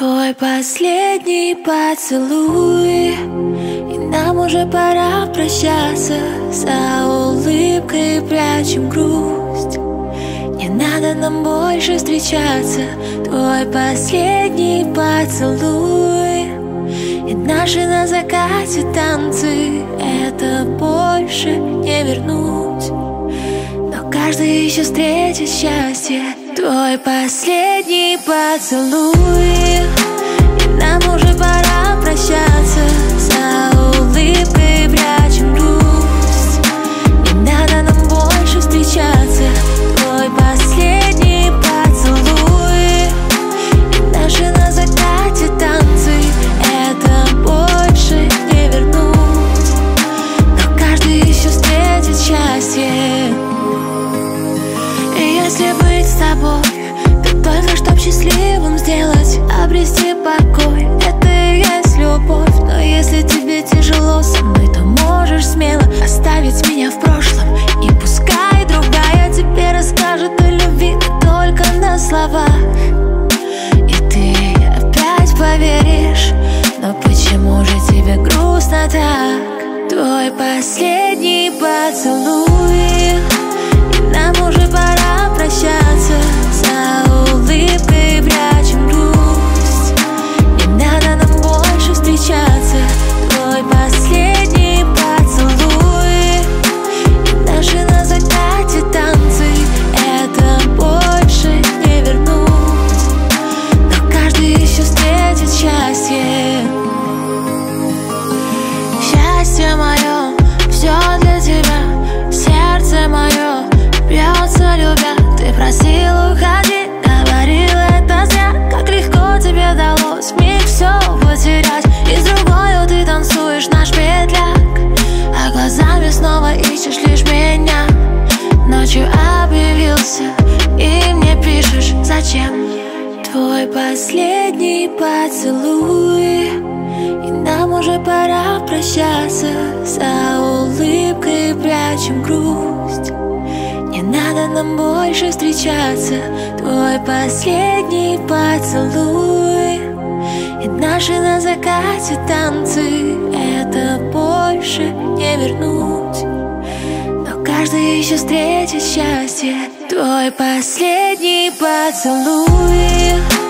Твой последний поцелуй, и нам уже пора прощаться. За улыбкой прячем грусть, не надо нам больше встречаться. Твой последний поцелуй, и наши на закате танцы, это больше не вернуть, но каждый еще встретит счастье. Твой последний поцелуй, и нам уже пора прощаться. За улыбкой прячем грусть, не надо нам больше встречаться. Твой последний поцелуй, и наши на закате танцы, это больше не вернуть, но каждый еще встретит счастье. Если быть с тобой, то только чтоб счастливым сделать, обрести покой, это и есть любовь. Но если тебе тяжело со мной, то можешь смело оставить меня в прошлом, и пускай другая тебе расскажет о любви, но только на слова, и ты опять поверишь. Но почему же тебе грустно так? Твой последний поцелуй, и нам уже пора прощаться. За улыбкой прячем грусть, не надо нам больше встречаться. Твой последний поцелуй, и наши на закате танцы, это больше не вернуть, но каждый еще встретит счастье. Счастье мое, все для тебя, сердце мое бьется любя. Ты просил уходи, говорил это зря. Как легко тебе далось вмиг все потерять, и с другою ты танцуешь наш петляк, а глазами снова ищешь лишь меня. Ночью объявился и мне пишешь зачем. Твой последний поцелуй, и нам уже пора прощаться. За улыбкой прячем грусть, не надо нам больше встречаться. Твой последний поцелуй, и наши на закате танцы, это больше не вернуть, но каждый еще встретит счастье. Твой последний поцелуй.